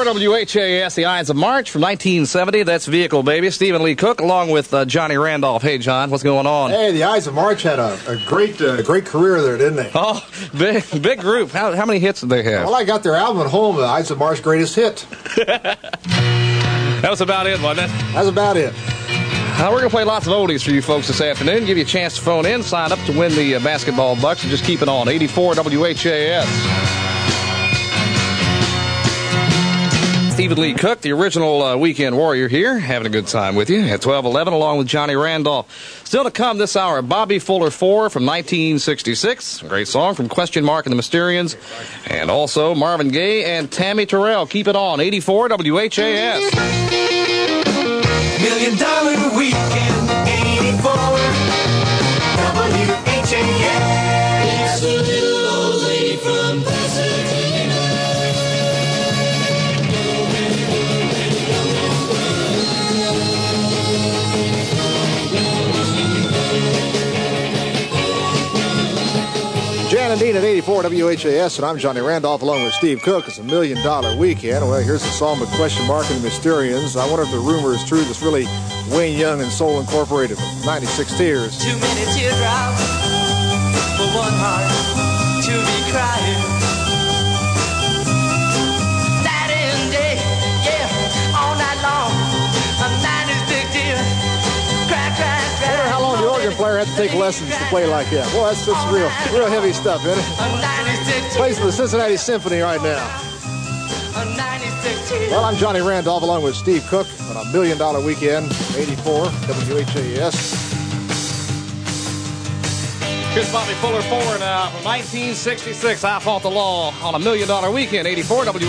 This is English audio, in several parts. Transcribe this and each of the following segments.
84 WHAS, the Ides of March from 1970. That's Vehicle Baby. Stephen Lee Cook along with Johnny Randolph. Hey, John, what's going on? Hey, the Ides of March had a great career there, didn't they? Oh, big group. How many hits did they have? Well, I got their album at home, the Ides of March Greatest Hit. That was about it, wasn't it? That's about it. We're going to play lots of oldies for you folks this afternoon. Give you a chance to phone in, sign up to win the basketball bucks, and just keep it on. 84 WHAS. Stephen Lee Cook, the original weekend warrior here, having a good time with you at 12:11, along with Johnny Randolph. Still to come this hour, Bobby Fuller 4 from 1966. A great song from Question Mark and the Mysterians. And also Marvin Gaye and Tammy Terrell. Keep it on. 84 WHAS. $1 Million Weekend, 84 WHAS. It's a little old lady from Pasadena. Jan and Dean at 84 WHAS, and I'm Johnny Randolph along with Steve Cook. It's $1 Million Weekend. Well, here's the song with Question Mark and the Mysterians. I wonder if the rumor is true. That's really Wayne Young and Soul Incorporated from 96 Tears. Too many teardrops for one heart to be crying. Night and day, yeah, all night long. A 90s big deal. Cry, cry, cry. I wonder how long the organ player had to take lessons to play like that. Well, that's real heavy stuff, isn't it? Plays for the Cincinnati Symphony right now. Well, I'm Johnny Randolph along with Steve Cook on $1 Million Weekend, 84 WHAS. Here's Bobby Fuller 4 now from 1966. I Fought the Law on $1 Million Weekend, 84 WHAS.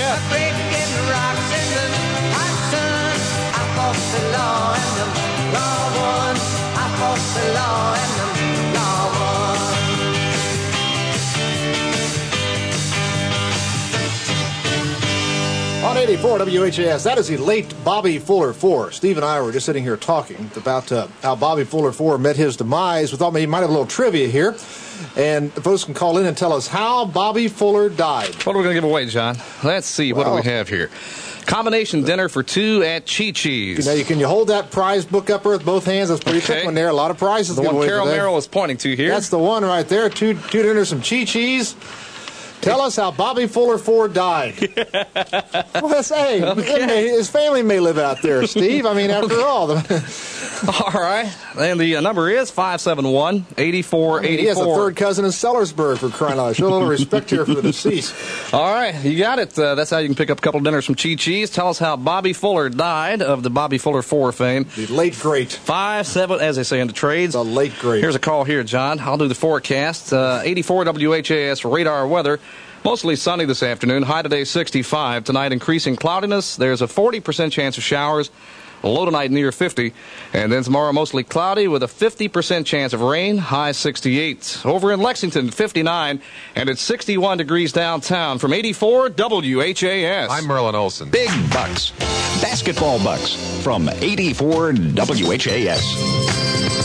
On 84 WHAS, that is the late Bobby Fuller 4. Steve and I were just sitting here talking about how Bobby Fuller 4 met his demise. We thought maybe he might have a little trivia here. And the folks can call in and tell us how Bobby Fuller died. What are we going to give away, John? Let's see. What do we have here? Combination dinner for two at Chi-Chi's. Now, can you hold that prize book up with both hands? That's pretty quick one there. A lot of prizes. The one Carol Merrill is pointing to here. That's the one right there. Two dinners, some Chi-Chi's. Tell us how Bobby Fuller 4 died. Well, hey, okay. His family may live out there, Steve. I mean, after all. All right. And the number is 571-8484. He has a third cousin in Sellersburg, for crying out loud. Show a little respect here for the deceased. All right. You got it. That's how you can pick up a couple dinners from Chi-Chi's. Tell us how Bobby Fuller died of the Bobby Fuller 4 fame. The late great. 5-7, as they say in the trades. The late great. Here's a call here, John. I'll do the forecast. 84 WHAS radar weather. Mostly sunny this afternoon. High today 65. Tonight increasing cloudiness. There's a 40% chance of showers. Low tonight near 50. And then tomorrow mostly cloudy with a 50% chance of rain. High 68. Over in Lexington 59. And it's 61 degrees downtown from 84 WHAS. I'm Merlin Olsen. Big bucks. Basketball bucks from 84 WHAS.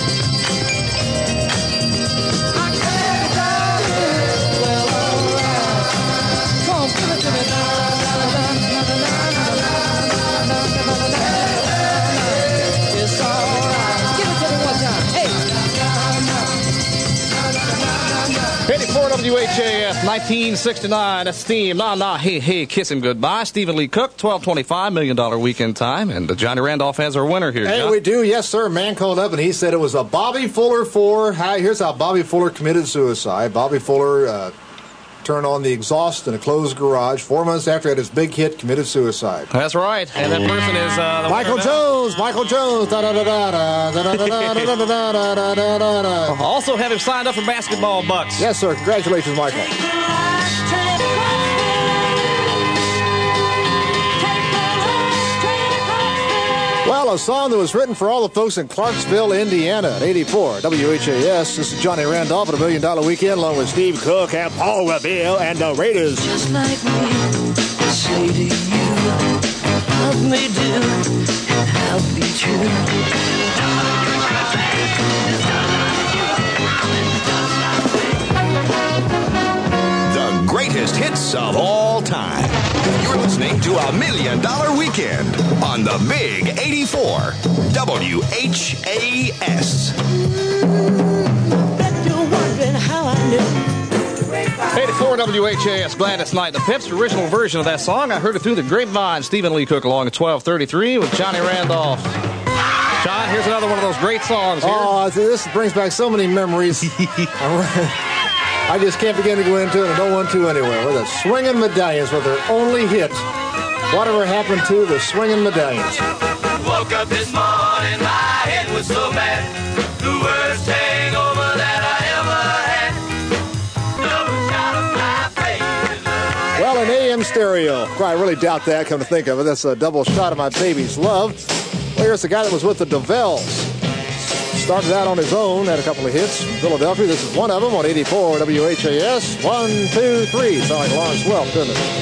WHAS 1969. That's Steam. Nah, hey, kiss him goodbye. Stephen Lee Cook, $12.25 $1 Million Weekend time. And Johnny Randolph has our winner here. Hey, John. we do. Yes, sir. A man called up and he said it was a Bobby Fuller 4. Here's how Bobby Fuller committed suicide. Bobby Fuller turned on the exhaust in a closed garage. 4 months after he had his big hit, committed suicide. That's right. And that person is Michael Jones. Michael Jones. Also have him signed up for basketball bucks. Yes, sir. Congratulations, Michael. Well, a song that was written for all the folks in Clarksville, Indiana at 84 WHAS. This is Johnny Randolph at $1 Million Weekend along with Steve Cook and Paul Revere and the Raiders. Just like me, say to you, help me do, help be true. The greatest hits of all time. You're listening to $1 Million Weekend on the Big 84 WHAS. Bet you're wondering how I knew. 84 WHAS Gladys Knight, the Pips' original version of that song. I heard it through the grapevine. Stephen Lee Cook along at 12:33 with Johnny Randolph. John, here's another one of those great songs here. Oh, this brings back so many memories. I just can't begin to go into it. I don't want to anyway. With the Swinging Medallions were their only hit. Whatever happened to the Swinging Medallions? Woke up this morning, my head was so bad. The worst hangover that I ever had. Double shot of my baby's love. Well, an AM stereo. I really doubt that, come to think of it. That's a double shot of my baby's love. Well, here's the guy that was with the DeVells. Started out on his own, had a couple of hits from Philadelphia. This is one of them on 84 WHAS. 1, 2, 3. Sound like Lawrence Welk, doesn't it?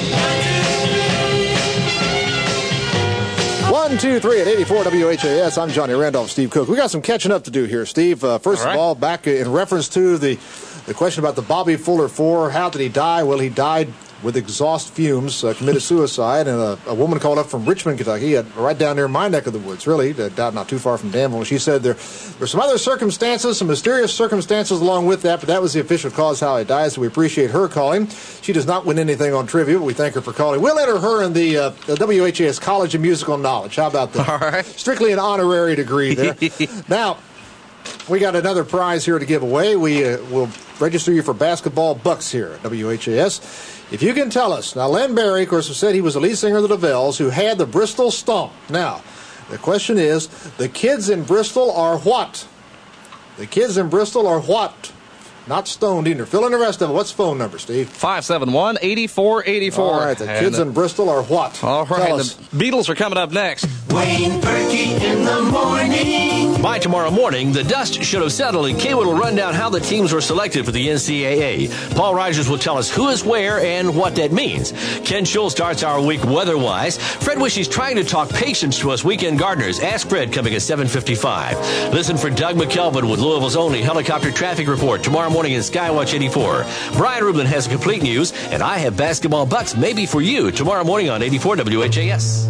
1, 2, 3 at 84 WHAS. I'm Johnny Randolph, Steve Cook. We got some catching up to do here, Steve. First of all, back in reference to the question about the Bobby Fuller 4, how did he die? Well, he died with exhaust fumes, committed suicide, and a woman called up from Richmond, Kentucky, right down near my neck of the woods, really, not too far from Danville. She said there's some other circumstances, some mysterious circumstances along with that, but that was the official cause how he died, so we appreciate her calling. She does not win anything on trivia, but we thank her for calling. We'll enter her in the WHAS College of Musical Knowledge. How about that? All right. Strictly an honorary degree there. Now, we got another prize here to give away. We will register you for basketball bucks here at WHAS. If you can tell us, now Len Barry, of course, said he was the lead singer of the DeVells who had the Bristol Stomp. Now, the question is, the kids in Bristol are what? The kids in Bristol are what? Not stoned either. Fill in the rest of it. What's the phone number, Steve? 571-8484. All right, the kids in Bristol are what? All right, the Beatles are coming up next. Wayne Berkey in the morning. By tomorrow morning, the dust should have settled, and Kaywood will run down how the teams were selected for the NCAA. Paul Rogers will tell us who is where and what that means. Ken Schultz starts our week weather-wise. Fred Wishy's trying to talk patience to us weekend gardeners. Ask Fred coming at 7:55. Listen for Doug McKelvin with Louisville's only helicopter traffic report tomorrow morning in Skywatch 84. Brian Rublin has complete news, and I have basketball bucks maybe for you tomorrow morning on 84 WHAS.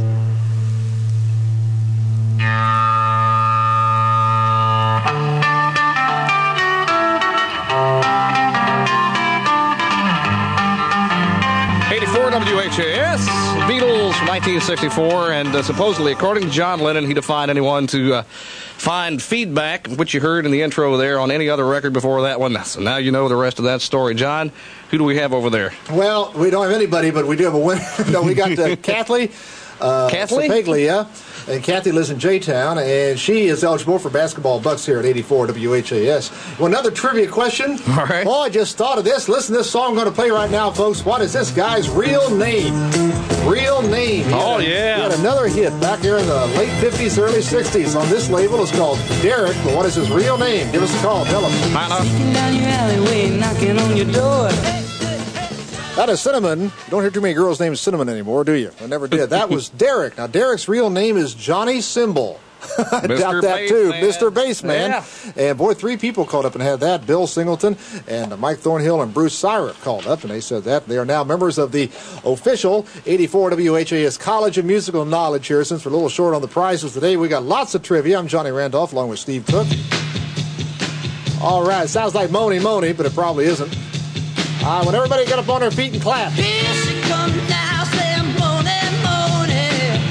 WHAS, Beatles from 1964, and supposedly, according to John Lennon, he defined anyone to find feedback, which you heard in the intro there, on any other record before that one. So now you know the rest of that story. John, who do we have over there? Well, we don't have anybody, but we do have a winner. No, we got Kathleen. Kathleen? Sapeglia, yeah. And Kathy lives in J-Town, and she is eligible for basketball bucks here at 84 WHAS. Well, another trivia question. All right. Oh, I just thought of this. Listen to this song I'm going to play right now, folks. What is this guy's real name? Real name. Yeah. He had another hit back there in the late 50s, early 60s on this label. It's called Derek, but what is his real name? Give us a call. Tell us. Sneaking down your alleyway, knocking on your door. That is Cinnamon. You don't hear too many girls named Cinnamon anymore, do you? I never did. That was Derek. Now, Derek's real name is Johnny Symbol. I doubt that, too. Mr. Bassman. Yeah. And, boy, 3 people called up and had that. Bill Singleton and Mike Thornhill and Bruce Syrup called up, and they said that. They are now members of the official 84 WHAS College of Musical Knowledge here. Since we're a little short on the prizes today, we got lots of trivia. I'm Johnny Randolph, along with Steve Cook. All right. Sounds like Moni, but it probably isn't. When everybody get up on their feet and clap. Here she comes now, saying morning, morning.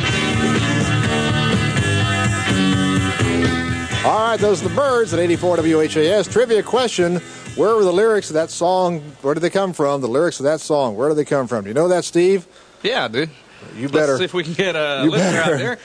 All right, those are the Birds at 84 WHAS. Trivia question, where were the lyrics of that song? Where did they come from? The lyrics of that song, where did they come from? Do you know that, Steve? Yeah, dude. You better. Let's see if we can get a listener out there.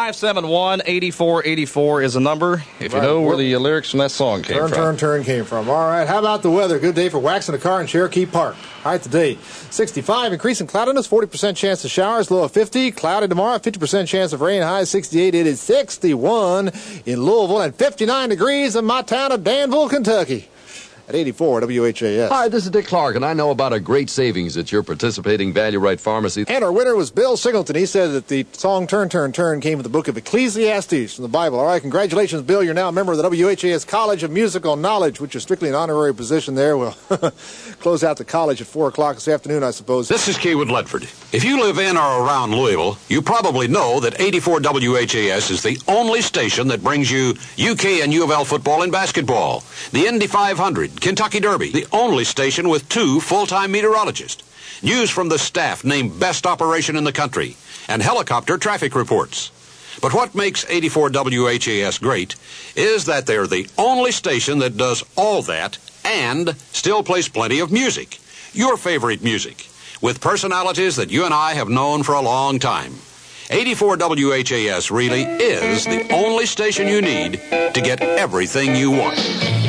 571-8484 is the number, if you know where the lyrics from that song came from. Turn came from. All right, how about the weather? Good day for waxing a car in Cherokee Park. High today, 65, increasing cloudiness, 40% chance of showers, low of 50. Cloudy tomorrow, 50% chance of rain, high 68. It is 61 in Louisville and 59 degrees in my town of Danville, Kentucky. at 84 WHAS. Hi, this is Dick Clark, and I know about a great savings at your participating Value Right Pharmacy. And our winner was Bill Singleton. He said that the song Turn, Turn, Turn came from the book of Ecclesiastes from the Bible. All right, congratulations, Bill. You're now a member of the WHAS College of Musical Knowledge, which is strictly an honorary position there. We'll close out the college at 4 o'clock this afternoon, I suppose. This is Kaywood Ledford. If you live in or around Louisville, you probably know that 84 WHAS is the only station that brings you UK and U of L football and basketball, the Indy 500, Kentucky Derby, the only station with 2 full-time meteorologists, news from the staff named best operation in the country, and helicopter traffic reports. But what makes 84 WHAS great is that they're the only station that does all that and still plays plenty of music, your favorite music, with personalities that you and I have known for a long time. 84 WHAS really is the only station you need to get everything you want.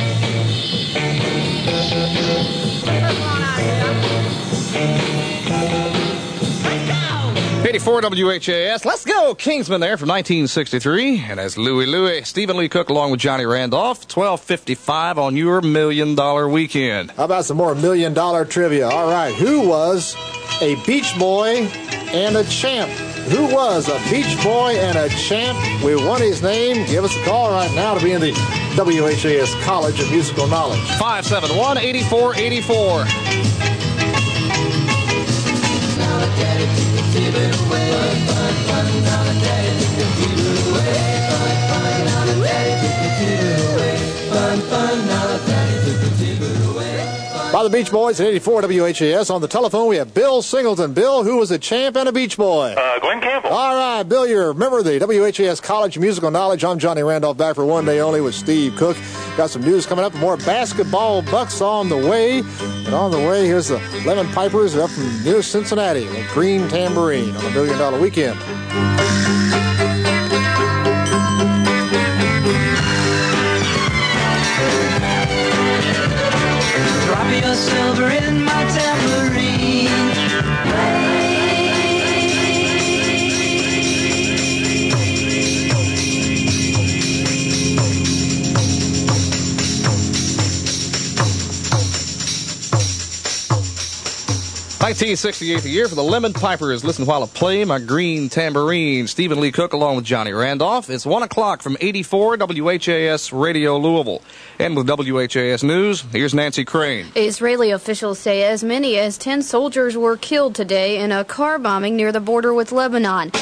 84 WHAS. Let's go, Kingsman there from 1963. And as Louie, Stephen Lee Cook along with Johnny Randolph, 12:55 on your $1 Million Weekend. How about some more $1 Million trivia? All right, who was a beach boy and a champ? Who was a beach boy and a champ? We want his name. Give us a call right now to be in the WHAS College of Musical Knowledge. 571-8484. By the Beach Boys at 84 WHAS. On the telephone, we have Bill Singleton. Bill, who was a champ and a beach boy? Glenn Campbell. All right, Bill, you're a member of the WHAS College of Musical Knowledge. I'm Johnny Randolph, back for one day only with Steve Cook. Got some news coming up, more basketball bucks on the way. And on the way, here's the Lemon Pipers up from near Cincinnati with Green Tambourine on a $1 Million Weekend. Drop your silver in my tambourine. $1968 a year for the Lemon Pipers. Listen while I play my green tambourine. Stephen Lee Cook along with Johnny Randolph. It's 1 o'clock from 84 WHAS Radio Louisville. And with WHAS News, here's Nancy Crane. Israeli officials say as many as 10 soldiers were killed today in a car bombing near the border with Lebanon.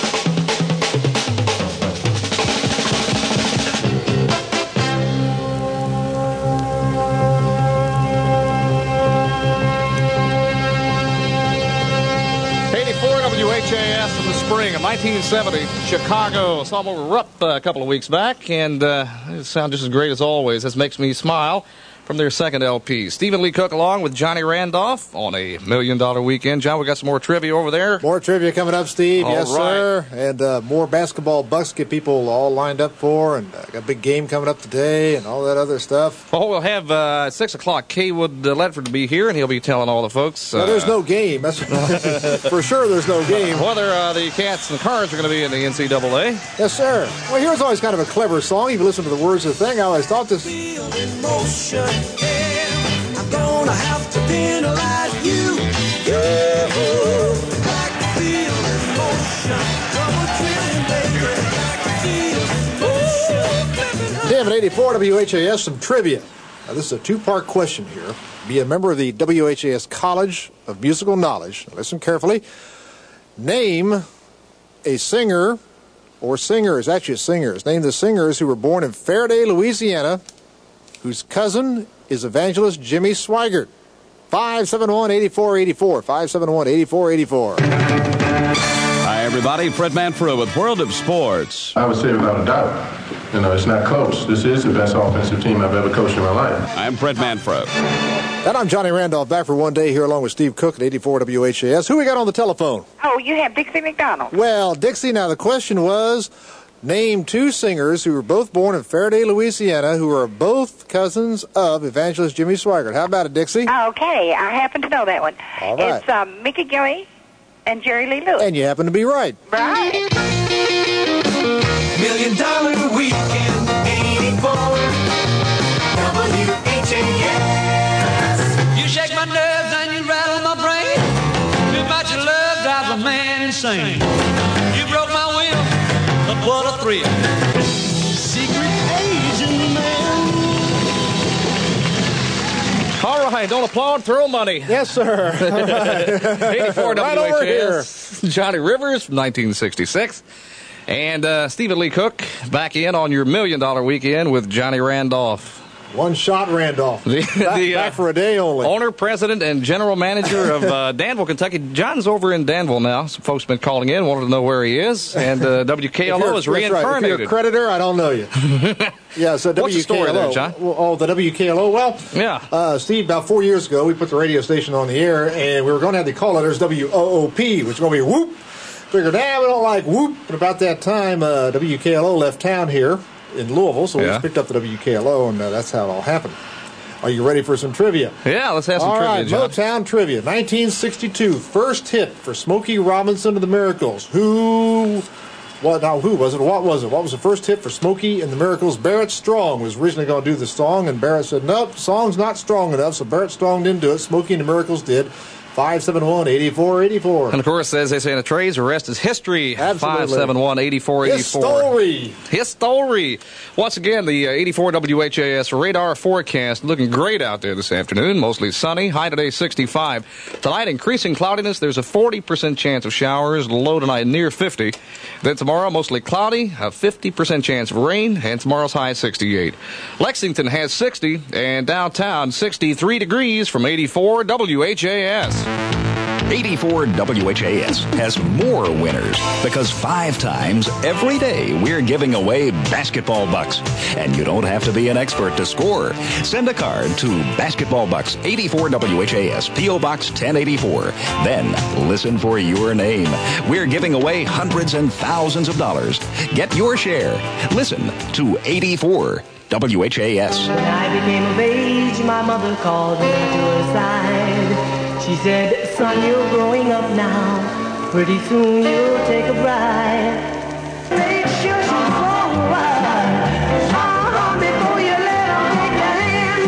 WHAS from the spring of 1970, Chicago. Saw them over Rupp a couple of weeks back, and it sounds just as great as always. This makes me smile. From their second LP. Stephen Lee Cook along with Johnny Randolph on a $1 Million Weekend. John, we got some more trivia over there. More trivia coming up, Steve. All yes, right. sir. And more basketball bucks get people all lined up for. And got a big game coming up today and all that other stuff. Well, we'll have at 6 o'clock Kaywood Ledford to be here, and he'll be telling all the folks. No, there's no game. That's for sure there's no game. Whether the Cats and the Cards are going to be in the NCAA. Yes, sir. Well, here's always kind of a clever song. If you listen to the words of the thing, I always thought this. I'm gonna have to penalize you. Like to feel emotion. Trouble drilling, baby. Like to feel emotion. Damn it, 84 WHAS, some trivia. Now, this is a two-part question here. Be a member of the WHAS College of Musical Knowledge. Now, listen carefully. Name a singer or singers, actually singers. Name the singers who were born in Faraday, Louisiana, whose cousin is evangelist Jimmy Swigert. 571-8484. 571-8484. Hi, everybody. Fred Manfro with World of Sports. I would say without a doubt, it's not close. This is the best offensive team I've ever coached in my life. I'm Fred Manfro. And I'm Johnny Randolph, back for one day here along with Steve Cook at 84 WHAS. Who we got on the telephone? Oh, you have Dixie McDonald. Well, Dixie, now the question was, name two singers who were both born in Faraday, Louisiana, who are both cousins of evangelist Jimmy Swigert. How about it, Dixie? Okay, I happen to know that one. All right. It's Mickey Gilley and Jerry Lee Lewis. And you happen to be right. Right. $1 Million Weekend, 84 WHAS. insane. You broke my will, but what a thrill. Secret agent man. All right, don't applaud, throw money. Yes, sir. 84 Right over here. WHAS, Johnny Rivers from 1966. And Stephen Lee Cook back in on your $1 Million Weekend with Johnny Randolph. One shot Randolph. Back for a day only. Owner, president, and general manager of Danville, Kentucky. John's over in Danville now. Some folks have been calling in, wanted to know where he is. And WKLO is reincarnated. Right. If you're a creditor, I don't know you. Yeah, so What's the story there, John? Oh, the WKLO? Well, yeah. Steve, about 4 years ago, we put the radio station on the air, and we were going to have the call letters WOOP, which is going to be whoop. Figured, we don't like whoop. But about that time, WKLO left town here in Louisville, so we just picked up the WKLO, and that's how it all happened. Are you ready for some trivia? Yeah, let's have some trivia, All right, John. Motown trivia. 1962, first hit for Smokey Robinson of the Miracles. Who was it? What was it? What was the first hit for Smokey and the Miracles? Barrett Strong was originally going to do the song, and Barrett said, nope, song's not strong enough, so Barrett Strong didn't do it. Smokey and the Miracles did. 571-8484. And, of course, as they say in the trades, the rest is history. Absolutely. 571-8484. History. Once again, the 84 WHAS radar forecast looking great out there this afternoon. Mostly sunny. High today 65. Tonight, increasing cloudiness. There's a 40% chance of showers. Low tonight near 50. Then tomorrow, mostly cloudy. A 50% chance of rain. And tomorrow's high 68. Lexington has 60. And downtown 63 degrees from 84 WHAS. 84 WHAS has more winners because 5 times every day we're giving away basketball bucks. And you don't have to be an expert to score. Send a card to Basketball Bucks, 84 WHAS, P.O. Box 1084. Then listen for your name. We're giving away hundreds and thousands of dollars. Get your share. Listen to 84 WHAS. When I became of age, my mother called me to her side. She said, son, you're growing up now. Pretty soon you'll take a bride. Make sure she's alright. Before you let her take your hand,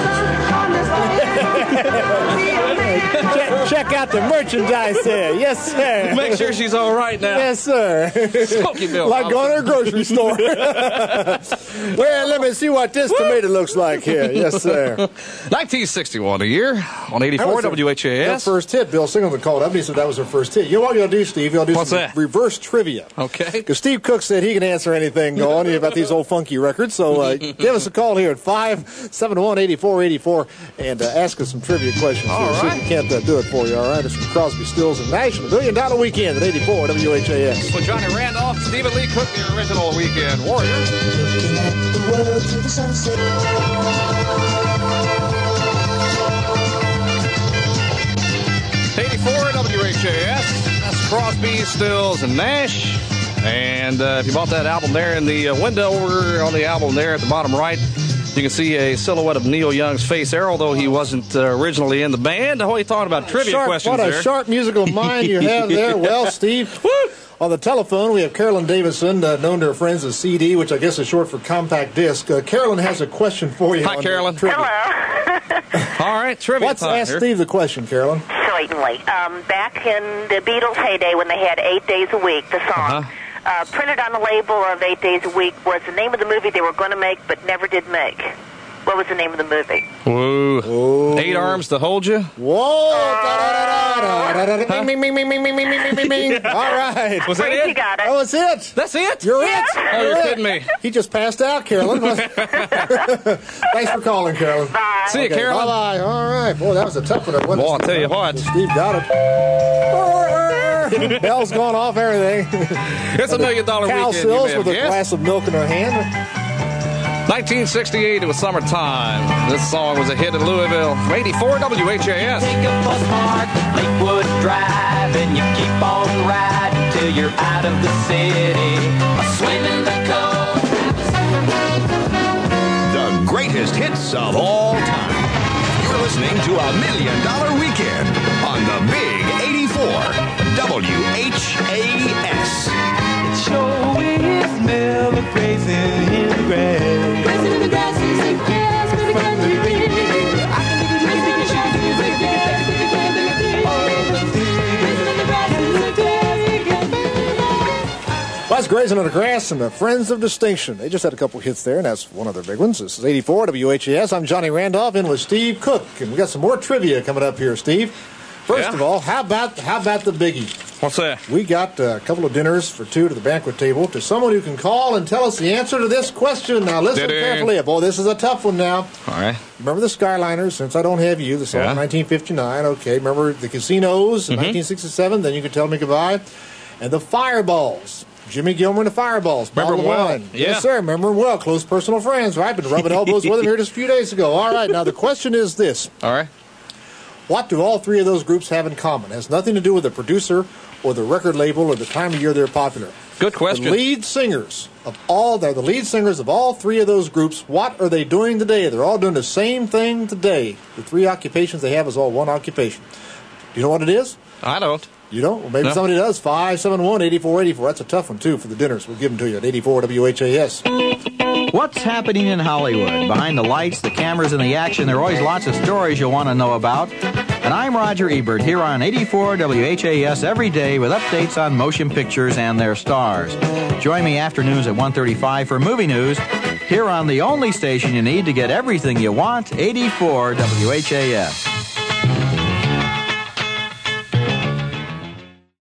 my son, Check out the merchandise there. Yes, sir. Make sure she's all right now. Yes, sir. Smoky Bill. Like going to a grocery store. Well, let me see what this tomato looks like here. Yes, sir. 1961 a year on 84 WHAS. That first hit, Bill Singleton called up and he said that was her first hit. You know what you'll do, Steve? You'll do What's some that? reverse trivia. Okay. Because Steve Cook said he can answer anything going about these old funky records. So give us a call here at 571-8484 and ask us some trivia questions. All See right. if we can't do it for you, all right? It's from Crosby, Stills, and Nash and the $1 Million Weekend at 84 WHAS. With Johnny Randolph, Stephen Lee Cook, the original Weekend Warrior. looking at the world through the sunset. 84 WHAS. That's Crosby, Stills, and Nash. And if you bought that album there in the window over on the album there at the bottom right, you can see a silhouette of Neil Young's face there, although he wasn't originally in the band. What are you talking about? Trivia questions What a there. sharp musical mind you have there. Well, Steve, on the telephone, we have Carolyn Davison, known to her friends as CD, which I guess is short for compact disc. Carolyn has a question for you. Hi, Carolyn. All right, trivia Let's time ask here. Steve the question, Carolyn. Certainly. Back in the Beatles' heyday when they had 8 days a week, the song, printed on the label of 8 days a week was the name of the movie they were going to make but never did make. What was the name of the movie? Whoa. 8 Arms to Hold You. Whoa. Bing, bing, bing, bing, bing, bing, bing, bing, bing, bing. All right. Was that it? You got it. Oh, it's it. That's it? You're Yeah. it. Oh, you're kidding me. He just passed out, Carolyn. Thanks for calling, Carolyn. Bye. See you, Carolyn. Bye-bye. All right. Boy, that was a tough one. Well, I'll tell you what. Steve got it. Bell's going off, everything. It's a $1 Million Cal Weekend. Sills you with may a have guessed. glass of milk in her hand. 1968, it was summertime. This song was a hit in Louisville. 84 WHAS. Take a bus park, Lakewood Drive, and you keep on riding till you're out of the city. A swim in the cove. The greatest hits of all time. You're listening to $1 Million Weekend on the Big 84 WHAS. It sure is smell the crazy in the grass. Crazy in the grass is a gas for the country beat. I can make it crazy in the grass is a gas for the country beat. Crazy in the grass is a gas. That's Grazing on the Grass and the Friends of Distinction. They just had a couple hits there, and that's one of their big ones. This is 84 WHAS. I'm Johnny Randolph, in with Steve Cook, and we got some more trivia coming up here, Steve. First of all, how about the biggie? What's that? We got a couple of dinners for two to the banquet table to someone who can call and tell us the answer to this question. Now, listen carefully. Boy, this is a tough one now. All right. Remember the Skyliners, Since I Don't Have You, the song 1959. Okay, remember the Casinos in 1967, Then You Could Tell Me Goodbye. And the Fireballs. Jimmy Gilmer and the Fireballs. Remember them well. Yeah. Yes, sir. Remember them well. Close personal friends, right? Been rubbing elbows with them here just a few days ago. All right, now the question is this. All right. What do all three of those groups have in common? It has nothing to do with the producer or the record label or the time of year they're popular. Good question. The lead singers of all three of those groups. What are they doing today? They're all doing the same thing today. The three occupations they have is all one occupation. Do you know what it is? I don't. You don't? Well, maybe somebody does. 571-8484. That's a tough one, too, for the dinners. We'll give them to you at 84 WHAS. What's happening in Hollywood? Behind the lights, the cameras, and the action, there are always lots of stories you'll want to know about. And I'm Roger Ebert, here on 84 WHAS every day with updates on motion pictures and their stars. Join me afternoons at 1:35 for movie news, here on the only station you need to get everything you want, 84 WHAS.